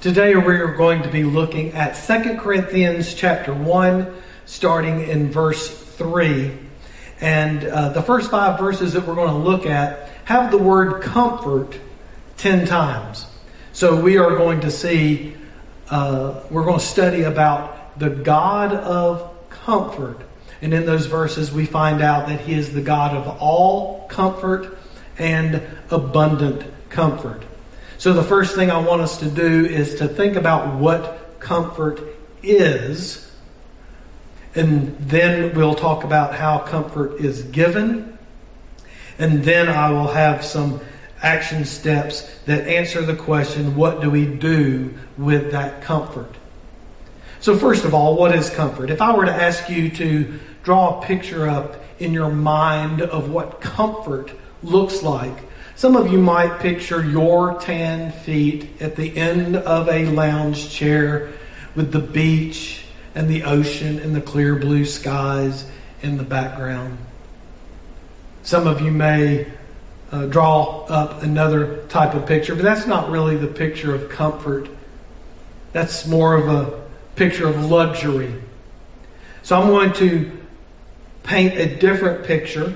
Today we are going to be looking at 2 Corinthians chapter 1, starting in verse 3. And the first 5 verses that we're going to look at have the word comfort 10 times. So we are going to see, we're going to study about the God of comfort. And in those verses we find out that He is the God of all comfort and abundant comfort. So the first thing I want us to do is to think about what comfort is. And then we'll talk about how comfort is given. And then I will have some action steps that answer the question, what do we do with that comfort? So first of all, what is comfort? If I were to ask you to draw a picture up in your mind of what comfort looks like, some of you might picture your tan feet at the end of a lounge chair with the beach and the ocean and the clear blue skies in the background. Some of you may draw up another type of picture, but that's not really the picture of comfort. That's more of a picture of luxury. So I'm going to paint a different picture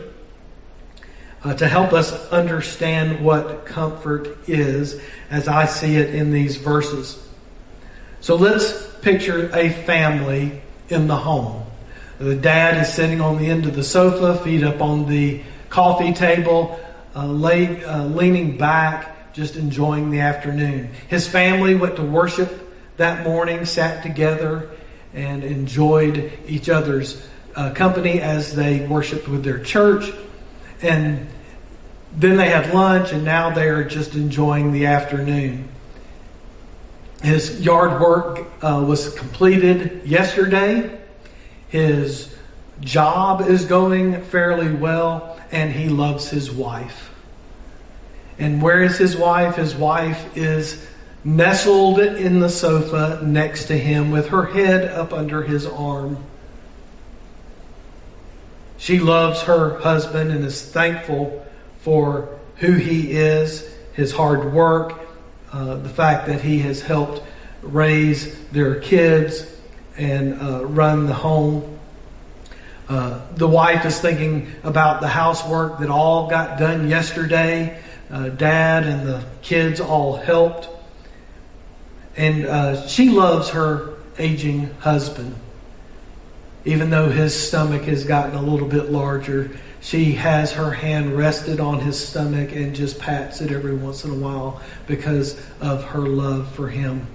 to help us understand what comfort is as I see it in these verses. So let's picture a family in the home. The dad is sitting on the end of the sofa, feet up on the coffee table, leaning back, just enjoying the afternoon. His family went to worship that morning, sat together, and enjoyed each other's company as they worshiped with their church. And then they had lunch, and now they are just enjoying the afternoon. His yard work was completed yesterday. His job is going fairly well, and he loves his wife. And where is his wife? His wife is nestled in the sofa next to him with her head up under his arm. She loves her husband and is thankful for who he is, his hard work, the fact that he has helped raise their kids and run the home. The wife is thinking about the housework that all got done yesterday. Dad and the kids all helped. And she loves her aging husband. Even though his stomach has gotten a little bit larger, she has her hand rested on his stomach and just pats it every once in a while because of her love for him.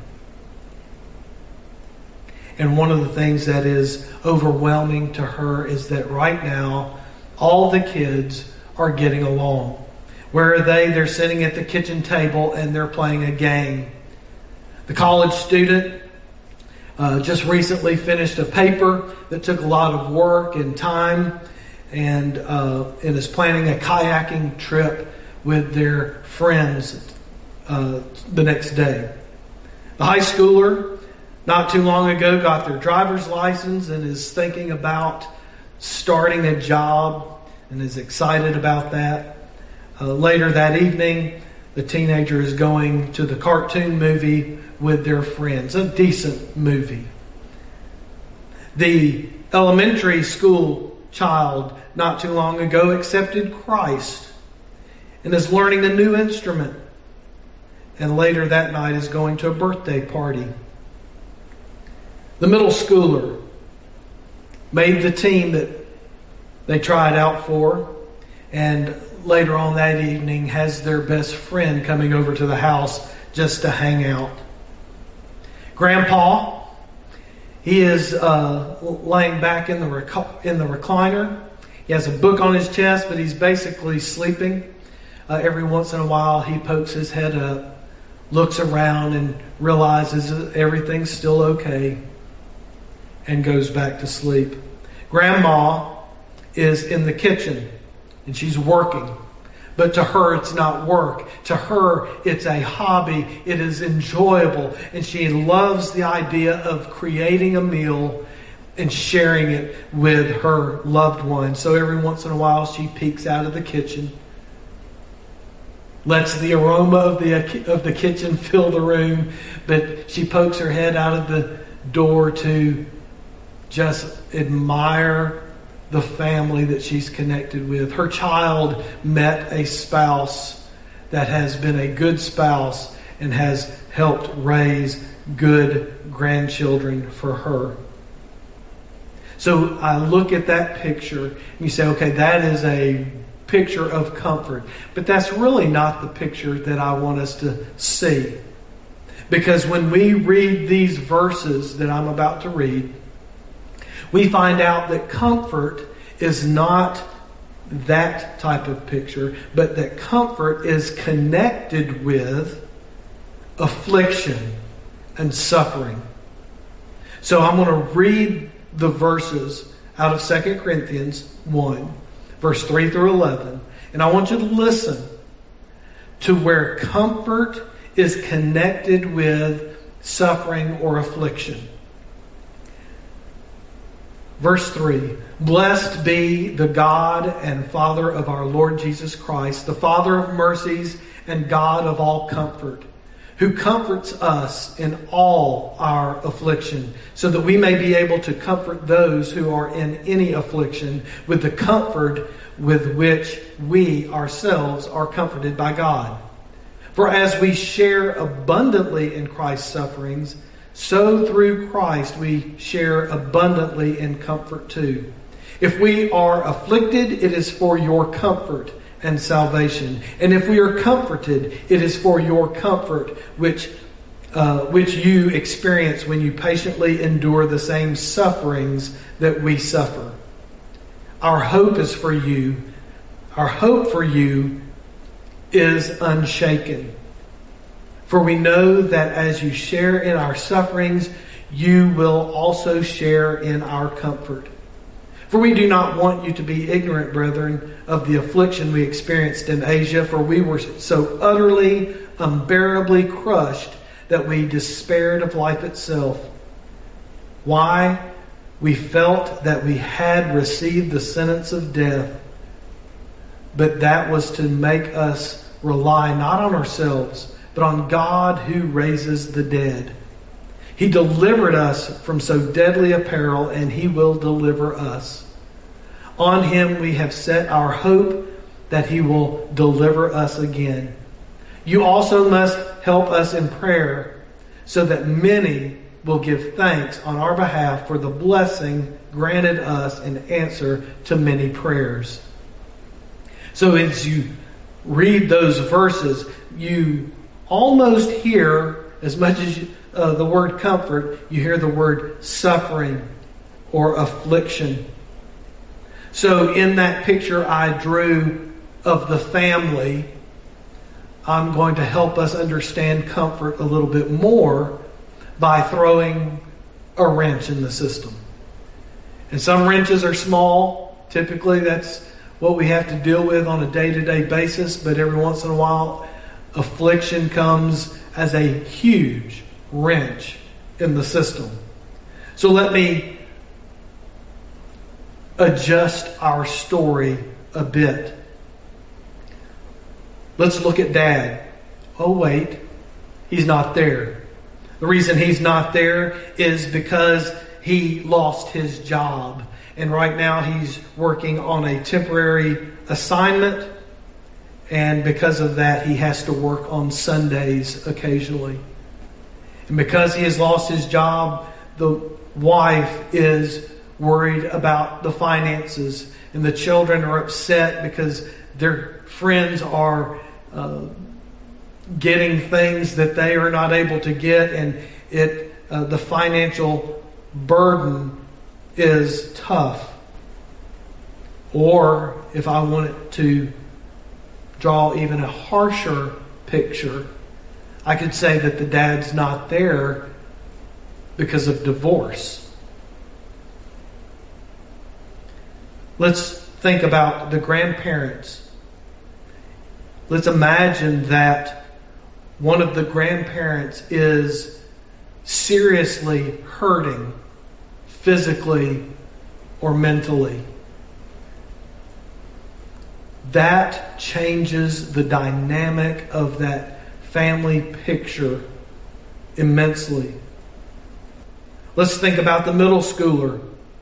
And one of the things that is overwhelming to her is that right now, all the kids are getting along. Where are they? They're sitting at the kitchen table and they're playing a game. The college student just recently finished a paper that took a lot of work and time and is planning a kayaking trip with their friends the next day. The high schooler not too long ago got their driver's license and is thinking about starting a job and is excited about that. Later that evening, the teenager is going to the cartoon movie with their friends, a decent movie. The elementary school child not too long ago accepted Christ and is learning a new instrument. And later that night is going to a birthday party. The middle schooler made the team that they tried out for, and later on that evening has their best friend coming over to the house just to hang out. Grandpa, he is laying back in the recliner. He has a book on his chest, but he's basically sleeping. Every once in a while he pokes his head up, looks around and realizes that everything's still okay, and goes back to sleep. Grandma is in the kitchen and she's working. But to her, it's not work. To her, it's a hobby. It is enjoyable. And she loves the idea of creating a meal and sharing it with her loved one. So every once in a while, she peeks out of the kitchen lets the aroma of the kitchen fill the room, but she pokes her head out of the door to just admire the family that she's connected with. Her child met a spouse that has been a good spouse and has helped raise good grandchildren for her. So I look at that picture and you say, okay, that is a picture of comfort. But that's really not the picture that I want us to see. Because when we read these verses that I'm about to read, we find out that comfort is not that type of picture, but that comfort is connected with affliction and suffering. So I'm going to read the verses out of 2 Corinthians 1, verse 3 through 11. And I want you to listen to where comfort is connected with suffering or affliction. Verse 3, blessed be the God and Father of our Lord Jesus Christ, the Father of mercies and God of all comfort, who comforts us in all our affliction, so that we may be able to comfort those who are in any affliction with the comfort with which we ourselves are comforted by God. For as we share abundantly in Christ's sufferings, so through Christ we share abundantly in comfort too. If we are afflicted, it is for your comfort and salvation. And if we are comforted, it is for your comfort, which you experience when you patiently endure the same sufferings that we suffer. Our hope is for you. Our hope for you is unshaken. For we know that as you share in our sufferings, you will also share in our comfort. For we do not want you to be ignorant, brethren, of the affliction we experienced in Asia, for we were so utterly, unbearably crushed that we despaired of life itself. Why? We felt that we had received the sentence of death, but that was to make us rely not on ourselves, but on God who raises the dead. He delivered us from so deadly a peril, and He will deliver us. On Him we have set our hope that He will deliver us again. You also must help us in prayer, so that many will give thanks on our behalf for the blessing granted us in answer to many prayers. So as you read those verses, you almost hear, as much as the word comfort, you hear the word suffering or affliction. So in that picture I drew of the family, I'm going to help us understand comfort a little bit more by throwing a wrench in the system. And some wrenches are small. Typically that's what we have to deal with on a day-to-day basis, but every once in a while affliction comes as a huge wrench in the system. So let me adjust our story a bit. Let's look at Dad. Oh wait, he's not there. The reason he's not there is because he lost his job. And right now he's working on a temporary assignment. And because of that, he has to work on Sundays occasionally. And because he has lost his job, the wife is worried about the finances. And the children are upset because their friends are getting things that they are not able to get. And the financial burden is tough. Or if I wanted to draw even a harsher picture, I could say that the dad's not there because of divorce. Let's think about the grandparents. Let's imagine that one of the grandparents is seriously hurting physically or mentally. that changes the dynamic of that family picture immensely. Let's think about the middle schooler.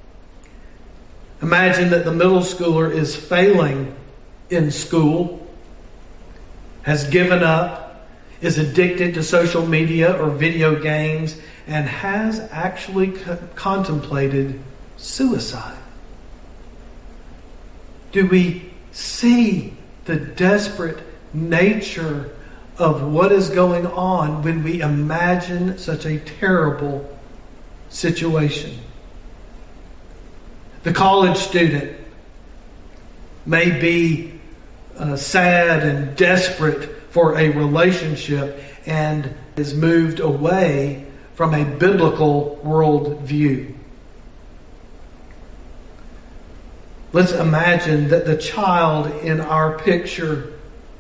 Imagine that the middle schooler is failing in school, has given up, is addicted to social media or video games, and has actually contemplated suicide. Do we see the desperate nature of what is going on when we imagine such a terrible situation? The college student may be sad and desperate for a relationship and is moved away from a biblical worldview. Let's imagine that the child in our picture,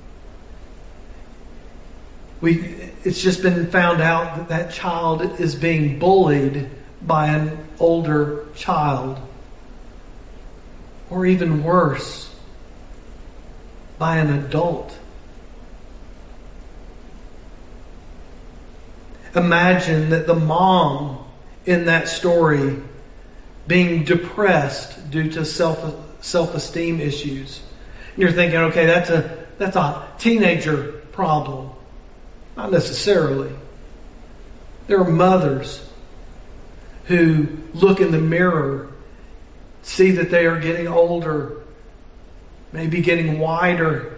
it's just been found out that that child is being bullied by an older child. Or even worse, by an adult. Imagine that the mom in that story being depressed due to self-esteem issues. And you're thinking, okay, that's a teenager problem. Not necessarily. There are mothers who look in the mirror, see that they are getting older, maybe getting wider,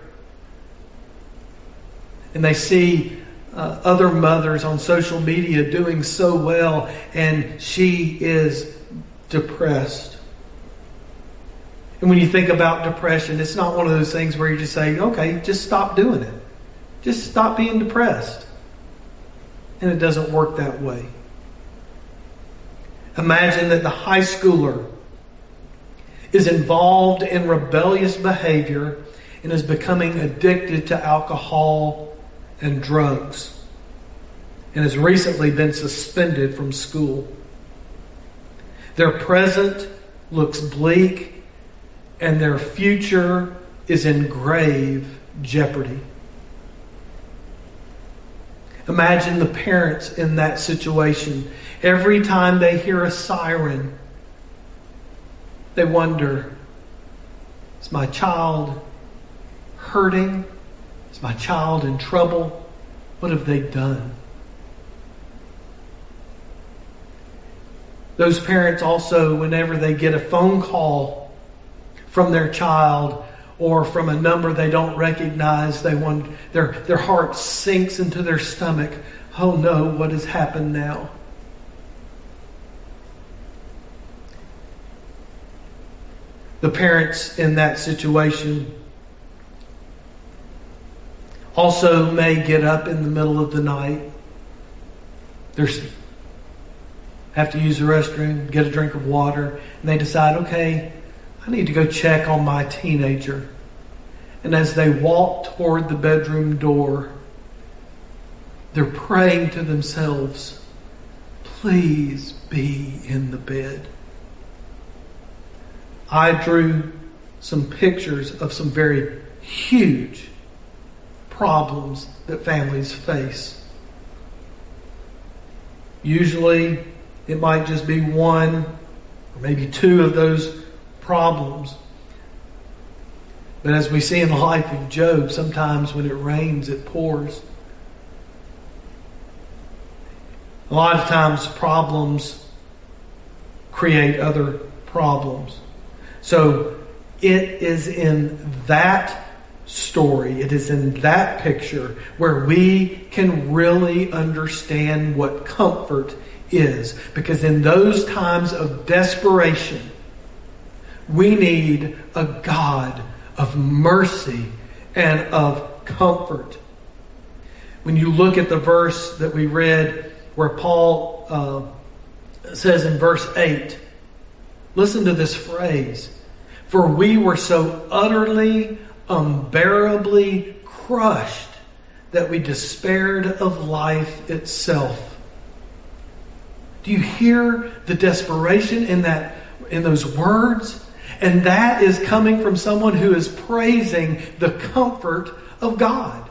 and they see other mothers on social media doing so well, and she is depressed. And when you think about depression, it's not one of those things where you just say, okay, just stop doing it. Just stop being depressed. And it doesn't work that way. Imagine that the high schooler is involved in rebellious behavior and is becoming addicted to alcohol and drugs and has recently been suspended from school. Their present looks bleak and their future is in grave jeopardy. Imagine the parents in that situation. Every time they hear a siren, they wonder, is my child hurting? Is my child in trouble? What have they done? Those parents also, whenever they get a phone call from their child or from a number they don't recognize, they wonder, their heart sinks into their stomach. Oh no, what has happened now? The parents in that situation also may get up in the middle of the night. They have to use the restroom, get a drink of water, and they decide, okay, I need to go check on my teenager. And as they walk toward the bedroom door, they're praying to themselves, please be in the bed. I drew some pictures of some very huge problems that families face. Usually, it might just be one or maybe two of those problems. But as we see in the life of Job, sometimes when it rains, it pours. A lot of times, problems create other problems. So it is in that story, it is in that picture where we can really understand what comfort is. Because in those times of desperation, we need a God of mercy and of comfort. When you look at the verse that we read where Paul says in verse 8, listen to this phrase. For we were so utterly, unbearably crushed that we despaired of life itself. Do you hear the desperation in those words? And that is coming from someone who is praising the comfort of God.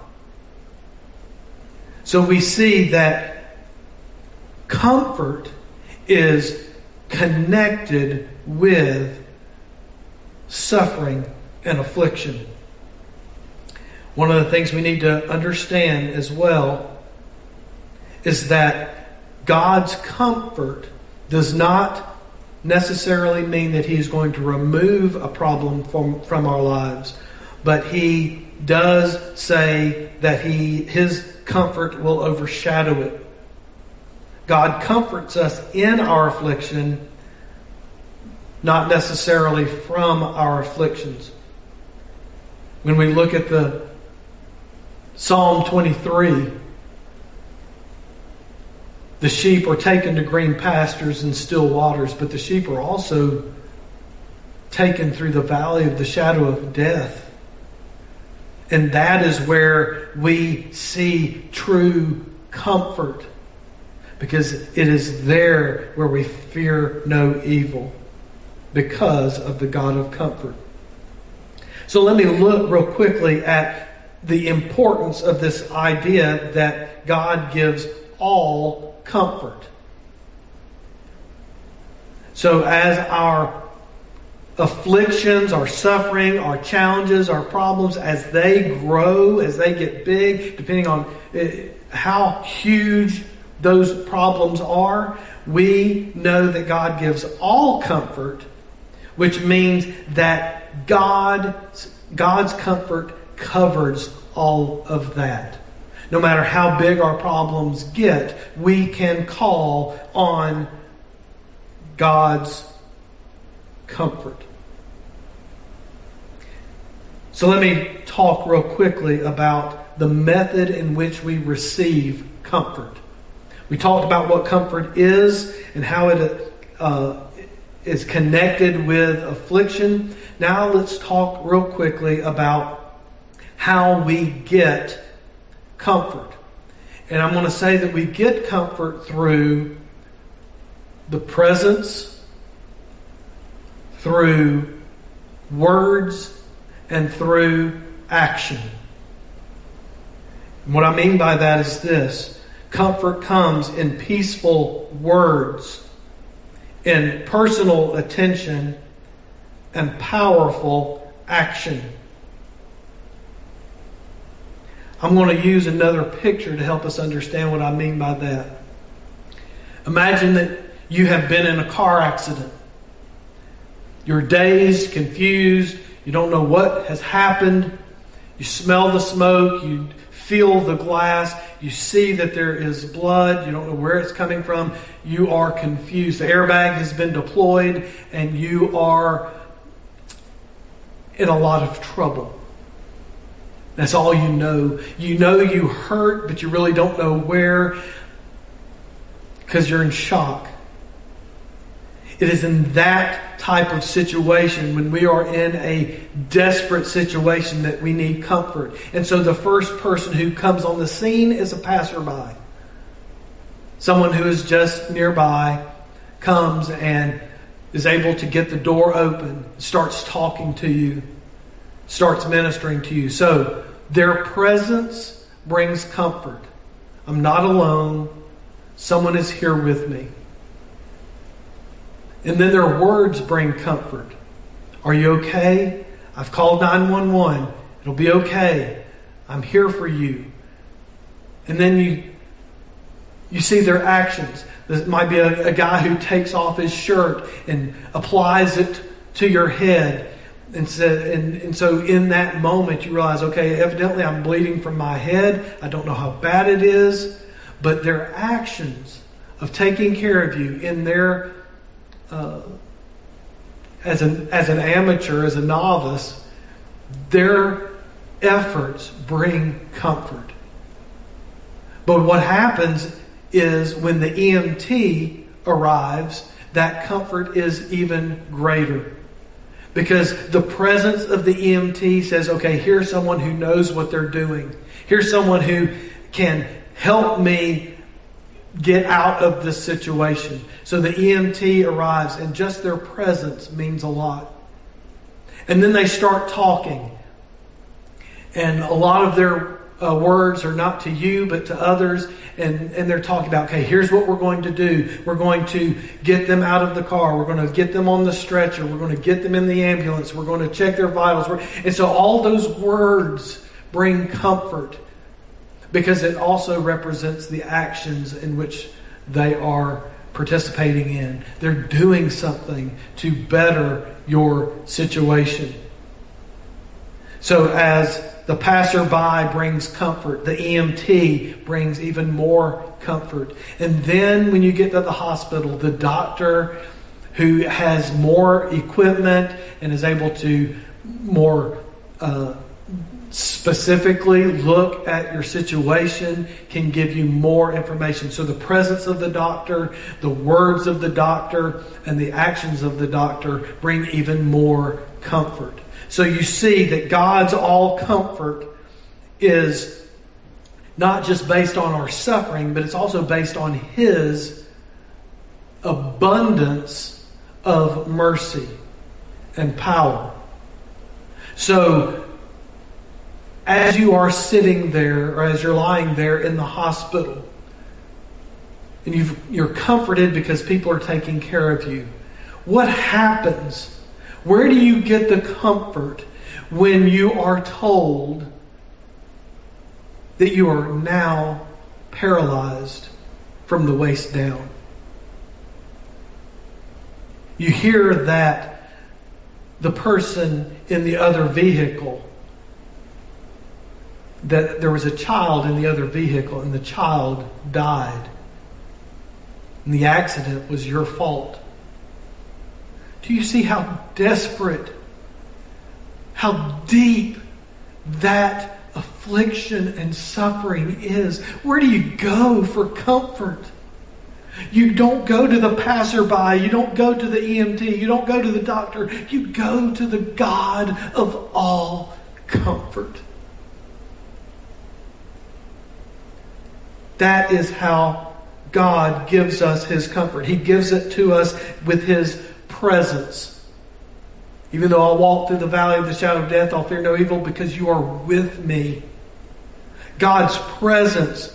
So we see that comfort is connected with suffering and affliction. One of the things we need to understand as well is that God's comfort does not necessarily mean that He is going to remove a problem from our lives, but He does say that His comfort will overshadow it. God comforts us in our affliction, not necessarily from our afflictions. When we look at the Psalm 23, the sheep are taken to green pastures and still waters, but the sheep are also taken through the valley of the shadow of death. And that is where we see true comfort, because it is there where we fear no evil, because of the God of comfort. So let me look real quickly at the importance of this idea that God gives all comfort. So as our afflictions, our suffering, our challenges, our problems, as they grow, as they get big, depending on how huge those problems are, we know that God gives all comfort, which means that God's comfort covers all of that. No matter how big our problems get, we can call on God's comfort. So let me talk real quickly about the method in which we receive comfort. We talked about what comfort is and how it is connected with affliction. Now let's talk real quickly about how we get comfort. And I'm going to say that we get comfort through the presence, through words, and through action. And what I mean by that is this: comfort comes in peaceful words, in personal attention, and powerful action. I'm going to use another picture to help us understand what I mean by that. Imagine that you have been in a car accident. You're dazed, confused, you don't know what has happened. You smell the smoke, you feel the glass, you see that there is blood, you don't know where it's coming from, you are confused. The airbag has been deployed and you are in a lot of trouble. That's all you know. You know you hurt, but you really don't know where, because you're in shock. It is in that type of situation, when we are in a desperate situation, that we need comfort. And so the first person who comes on the scene is a passerby. Someone who is just nearby comes and is able to get the door open, starts talking to you, starts ministering to you. So their presence brings comfort. I'm not alone. Someone is here with me. And then their words bring comfort. Are you okay? I've called 911. It'll be okay. I'm here for you. And then you see their actions. There might be a guy who takes off his shirt and applies it to your head. And so in that moment you realize, okay, evidently I'm bleeding from my head. I don't know how bad it is. But their actions of taking care of you in their as an amateur, as a novice, their efforts bring comfort. But what happens is when the EMT arrives, that comfort is even greater. Because the presence of the EMT says, okay, here's someone who knows what they're doing. Here's someone who can help me get out of this situation. So the EMT arrives, and just their presence means a lot. And then they start talking. And a lot of their words are not to you, but to others. And they're talking about, okay, here's what we're going to do. We're going to get them out of the car. We're going to get them on the stretcher. We're going to get them in the ambulance. We're going to check their vitals. And so all those words bring comfort, because it also represents the actions in which they are participating in. They're doing something to better your situation. So as the passerby brings comfort, the EMT brings even more comfort. And then when you get to the hospital, the doctor who has more equipment and is able to more specifically look at your situation can give you more information. So the presence of the doctor, the words of the doctor, and the actions of the doctor bring even more comfort. So you see that God's all comfort is not just based on our suffering, but it's also based on His abundance of mercy and power. So as you are sitting there, or as you're lying there in the hospital, and you're comforted because people are taking care of you, what happens? Where do you get the comfort when you are told that you are now paralyzed from the waist down? You hear that the person in the other vehicle, that there was a child in the other vehicle and the child died. And the accident was your fault. Do you see how desperate, how deep that affliction and suffering is? Where do you go for comfort? You don't go to the passerby. You don't go to the EMT. You don't go to the doctor. You go to the God of all comfort. That is how God gives us His comfort. He gives it to us with His presence. Even though I walk through the valley of the shadow of death, I'll fear no evil because you are with me. God's presence,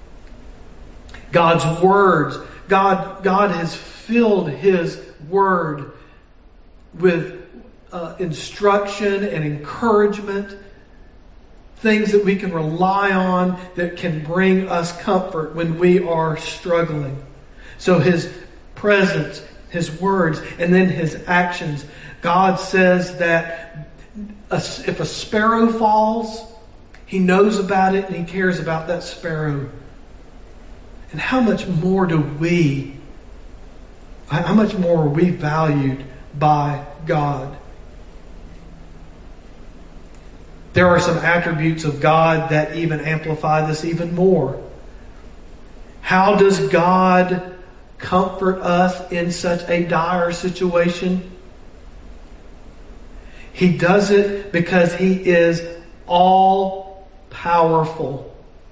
God's words. God has filled His Word with instruction and encouragement, things that we can rely on that can bring us comfort when we are struggling. So His presence, His words, and then His actions. God says that if a sparrow falls, He knows about it and He cares about that sparrow. And how much more are we valued by God? There are some attributes of God that even amplify this even more. How does God comfort us in such a dire situation? He does it because He is all powerful.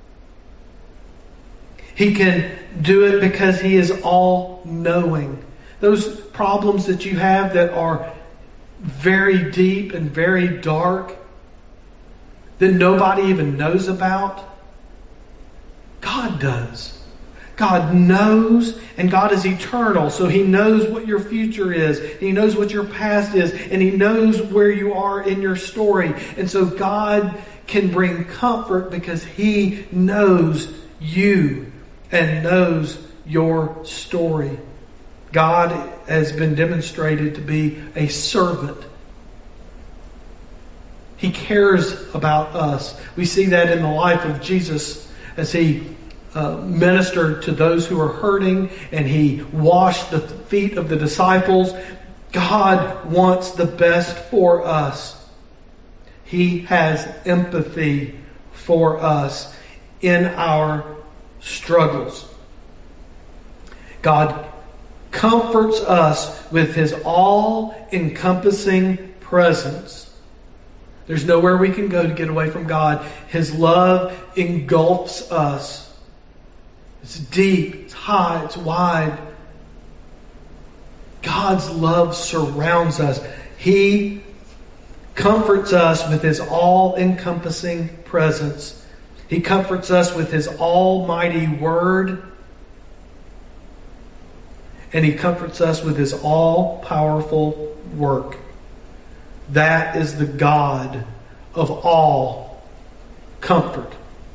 He can do it because He is all knowing. Those problems that you have that are very deep and very dark, that nobody even knows about, God does. God knows, and God is eternal, so He knows what your future is, and He knows what your past is, and He knows where you are in your story. And so God can bring comfort because He knows you and knows your story. God has been demonstrated to be a servant. He cares about us. We see that in the life of Jesus as He ministered to those who are hurting, and He washed the feet of the disciples. God wants the best for us. He has empathy for us in our struggles. God comforts us with His all-encompassing presence. There's nowhere we can go to get away from God. His love engulfs us. It's deep, it's high, it's wide. God's love surrounds us. He comforts us with His all-encompassing presence. He comforts us with His almighty word. And He comforts us with His all-powerful work. That is the God of all comfort.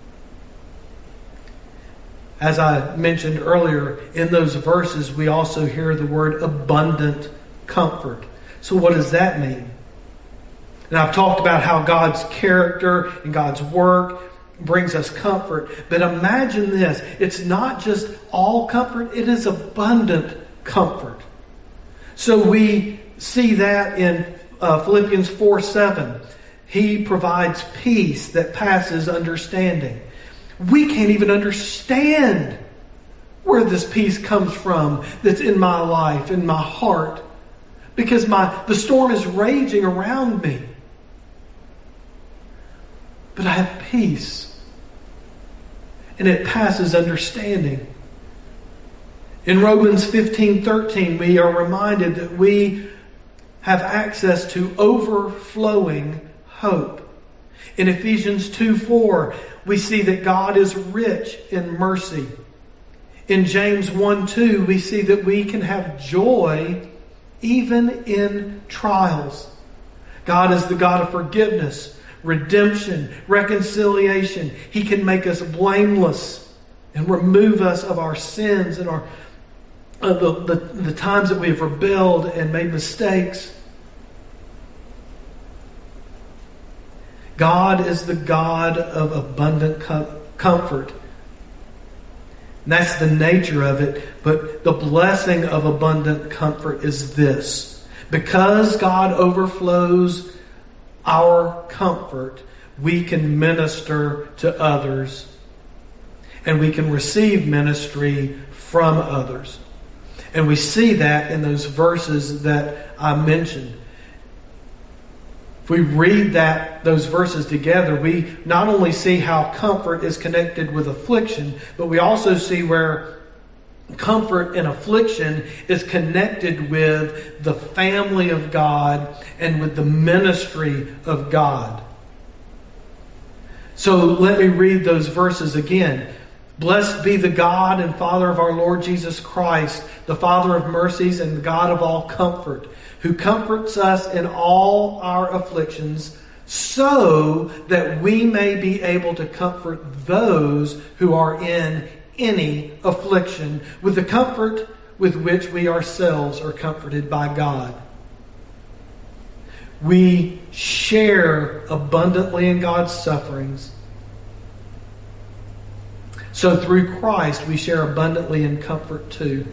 As I mentioned earlier, in those verses we also hear the word abundant comfort. So what does that mean? And I've talked about how God's character and God's work brings us comfort. But imagine this. It's not just all comfort. It is abundant comfort. So we see that in Philippians 4:7. He provides peace that passes understanding. We can't even understand where this peace comes from that's in my life, in my heart. Because the storm is raging around me. But I have peace. And it passes understanding. In Romans 15:13, we are reminded that we have access to overflowing hope. In Ephesians 2:4, we see that God is rich in mercy. In James 1:2, we see that we can have joy even in trials. God is the God of forgiveness, redemption, reconciliation. He can make us blameless and remove us of our sins and the times that we have rebelled and made mistakes. God is the God of abundant comfort. And that's the nature of it. But the blessing of abundant comfort is this. Because God overflows our comfort, we can minister to others. And we can receive ministry from others. And we see that in those verses that I mentioned. If we read those verses together, we not only see how comfort is connected with affliction, but we also see where comfort in affliction is connected with the family of God and with the ministry of God. So let me read those verses again. Blessed be the God and Father of our Lord Jesus Christ, the Father of mercies and the God of all comfort, who comforts us in all our afflictions, so that we may be able to comfort those who are in any affliction with the comfort with which we ourselves are comforted by God. We share abundantly in God's sufferings. So through Christ, we share abundantly in comfort too.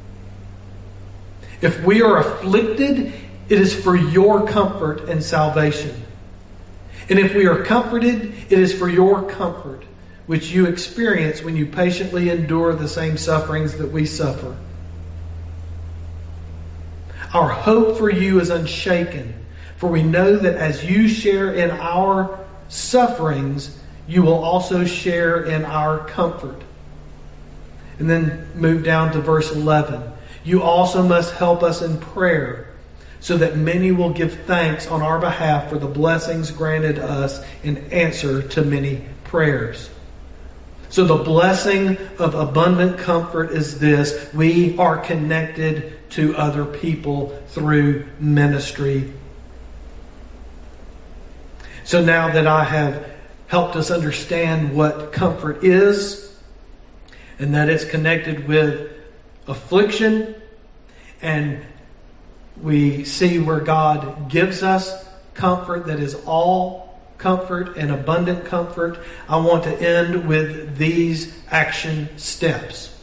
If we are afflicted, it is for your comfort and salvation. And if we are comforted, it is for your comfort, which you experience when you patiently endure the same sufferings that we suffer. Our hope for you is unshaken, for we know that as you share in our sufferings, you will also share in our comfort. And then move down to verse 11. You also must help us in prayer, so that many will give thanks on our behalf for the blessings granted us in answer to many prayers. So the blessing of abundant comfort is this: we are connected to other people through ministry. So now that I have helped us understand what comfort is, and that it's connected with affliction, and we see where God gives us comfort that is all comfort and abundant comfort, I want to end with these action steps.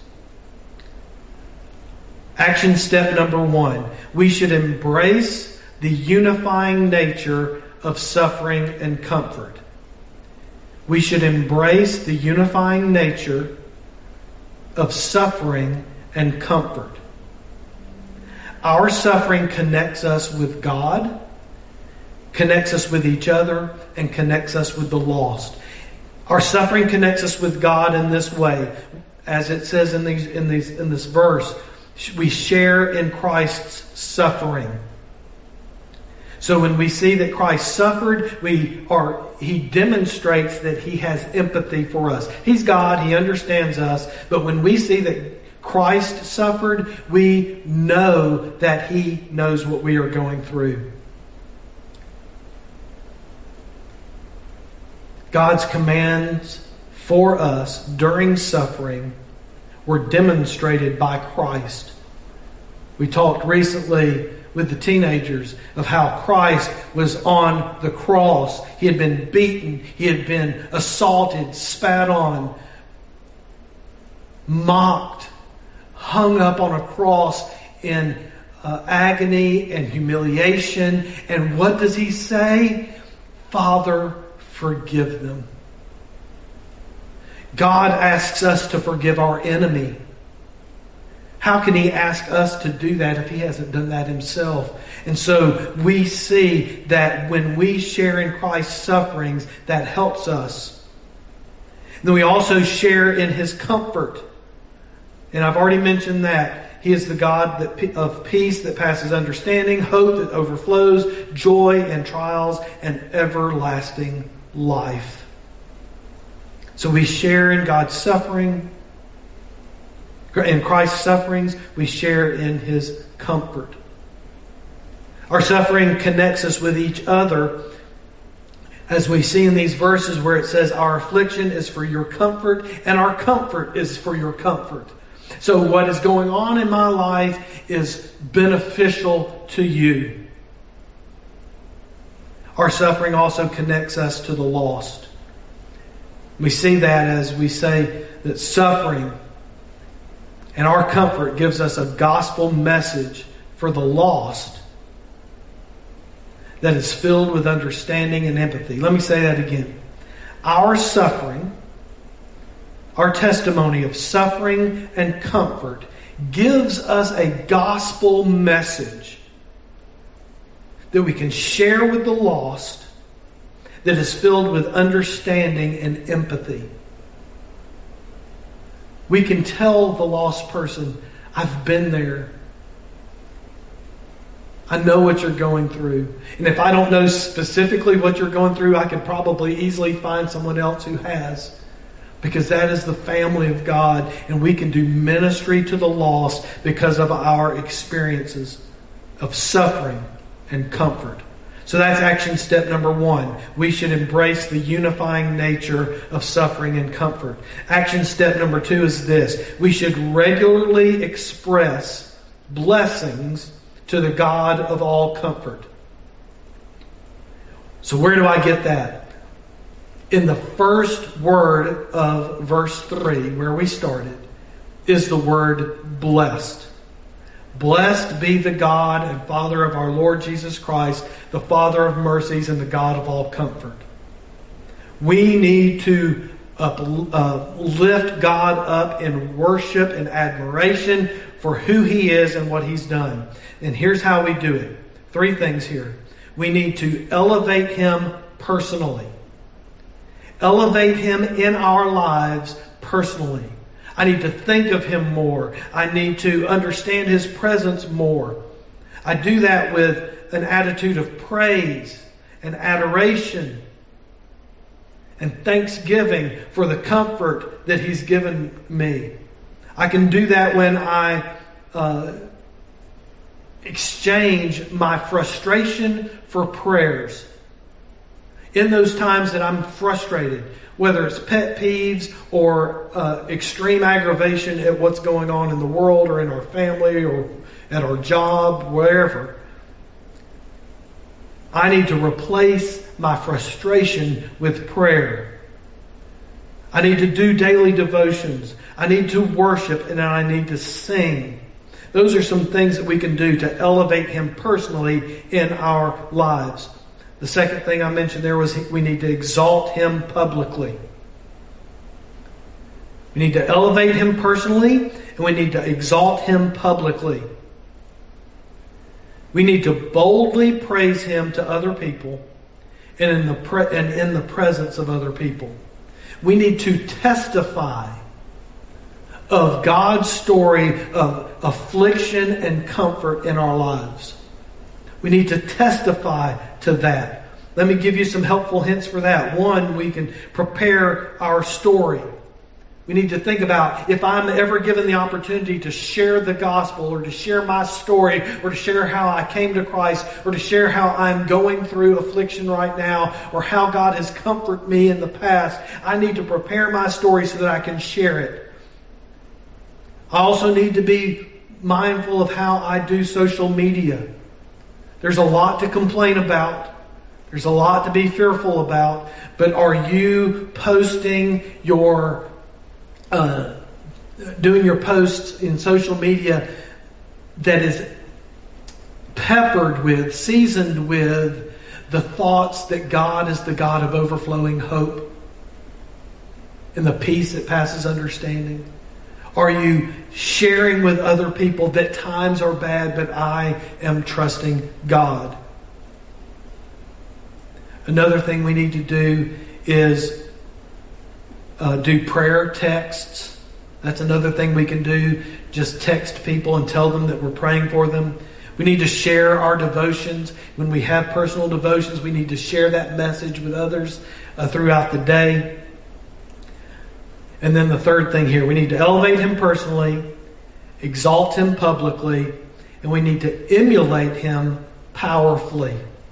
Action step number 1. We should embrace the unifying nature of suffering and comfort. We should embrace the unifying nature of suffering and comfort. Our suffering connects us with God, connects us with each other, and connects us with the lost. Our suffering connects us with God in this way. As it says in this verse, we share in Christ's suffering. So when we see that Christ suffered, He demonstrates that He has empathy for us. He's God, He understands us, but when we see that Christ suffered, we know that He knows what we are going through. God's commands for us during suffering were demonstrated by Christ. We talked recently with the teenagers of how Christ was on the cross. He had been beaten. He had been assaulted, spat on, mocked, hung up on a cross in agony and humiliation. And what does He say? Father, forgive them. God asks us to forgive our enemy. How can He ask us to do that if He hasn't done that Himself? And so we see that when we share in Christ's sufferings, that helps us. Then we also share in His comfort. And I've already mentioned that. He is the God of peace that passes understanding, hope that overflows, joy in trials, and everlasting life. So we share in God's suffering. In Christ's sufferings, we share in His comfort. Our suffering connects us with each other, as we see in these verses where it says, our affliction is for your comfort, and our comfort is for your comfort. So what is going on in my life is beneficial to you. Our suffering also connects us to the lost. We see that as we say that suffering and our comfort gives us a gospel message for the lost that is filled with understanding and empathy. Let me say that again. Our suffering, our testimony of suffering and comfort gives us a gospel message that we can share with the lost that is filled with understanding and empathy. We can tell the lost person, I've been there. I know what you're going through. And if I don't know specifically what you're going through, I could probably easily find someone else who has. Because that is the family of God. And we can do ministry to the lost because of our experiences of suffering and comfort. So that's action step number 1. We should embrace the unifying nature of suffering and comfort. Action step number 2 is this. We should regularly express blessings to the God of all comfort. So where do I get that? In the first word of verse 3, where we started, is the word blessed. Blessed be the God and Father of our Lord Jesus Christ, the Father of mercies and the God of all comfort. We need to lift God up in worship and admiration for who He is and what He's done. And here's how we do it. 3 things here. We need to elevate Him personally. Elevate Him in our lives personally. I need to think of Him more. I need to understand His presence more. I do that with an attitude of praise and adoration and thanksgiving for the comfort that He's given me. I can do that when I exchange my frustration for prayers. In those times that I'm frustrated, whether it's pet peeves or extreme aggravation at what's going on in the world or in our family or at our job, wherever, I need to replace my frustration with prayer. I need to do daily devotions. I need to worship, and I need to sing. Those are some things that we can do to elevate Him personally in our lives. The second thing I mentioned there was we need to exalt Him publicly. We need to elevate Him personally, and we need to exalt Him publicly. We need to boldly praise Him to other people and in the presence of other people. We need to testify of God's story of affliction and comfort in our lives. We need to testify to that. Let me give you some helpful hints for that. One, we can prepare our story. We need to think about, if I'm ever given the opportunity to share the gospel, or to share my story, or to share how I came to Christ, or to share how I'm going through affliction right now, or how God has comforted me in the past, I need to prepare my story so that I can share it. I also need to be mindful of how I do social media. There's a lot to complain about. There's a lot to be fearful about. But are you posting your doing your posts in social media that is peppered with, seasoned with the thoughts that God is the God of overflowing hope and the peace that passes understanding? Are you sharing with other people that times are bad, but I am trusting God? Another thing we need to do is do prayer texts. That's another thing we can do. Just text people and tell them that we're praying for them. We need to share our devotions. When we have personal devotions, we need to share that message with others throughout the day. And then the third thing here, we need to elevate Him personally, exalt Him publicly, and we need to emulate Him powerfully.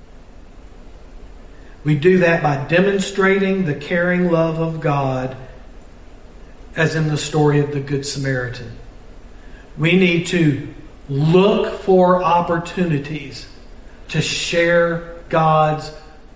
We do that by demonstrating the caring love of God, as in the story of the Good Samaritan. We need to look for opportunities to share God's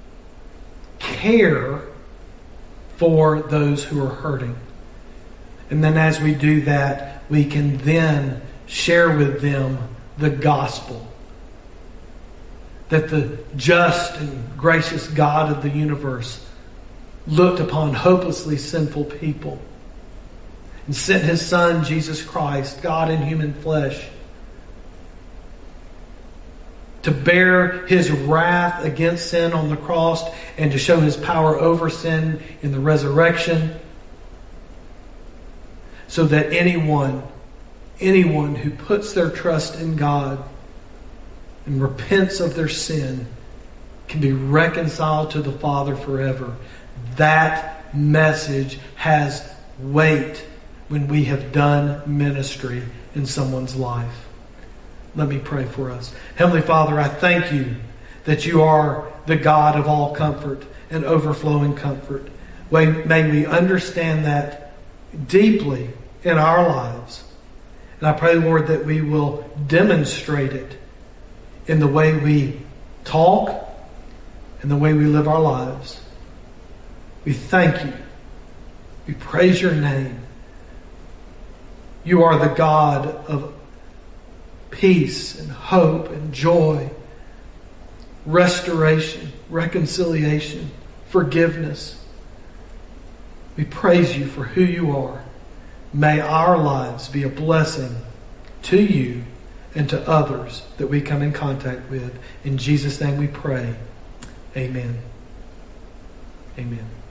care for those who are hurting. And then as we do that, we can then share with them the gospel. That the just and gracious God of the universe looked upon hopelessly sinful people and sent His Son, Jesus Christ, God in human flesh, to bear His wrath against sin on the cross and to show His power over sin in the resurrection, so that anyone who puts their trust in God and repents of their sin can be reconciled to the Father forever. That message has weight when we have done ministry in someone's life. Let me pray for us. Heavenly Father, I thank You that You are the God of all comfort and overflowing comfort. May we understand that deeply in our lives. And I pray, Lord, that we will demonstrate it in the way we talk and the way we live our lives. We thank You. We praise Your name. You are the God of peace and hope and joy, restoration, reconciliation, forgiveness. We praise You for who You are. May our lives be a blessing to You and to others that we come in contact with. In Jesus' name we pray. Amen. Amen.